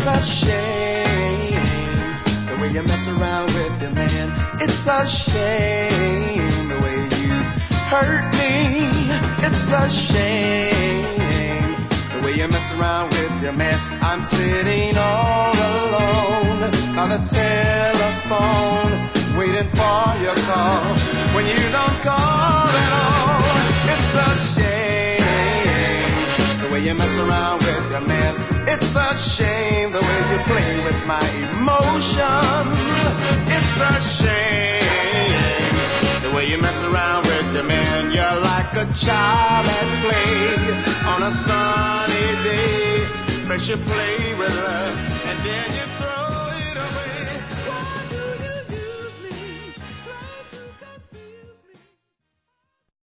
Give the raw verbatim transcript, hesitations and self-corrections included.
a shame the way you mess around with your man. It's a shame the way you hurt me. It's a shame the way you mess around with your man. I'm sitting all alone on the telephone, waiting for your call when you don't call at all. It's a shame the way you mess around with your man. It's a shame the way you play with my emotions. It's a shame the way you mess around with your man. You're like a child at play on a sunny day. First you play with her and then you throw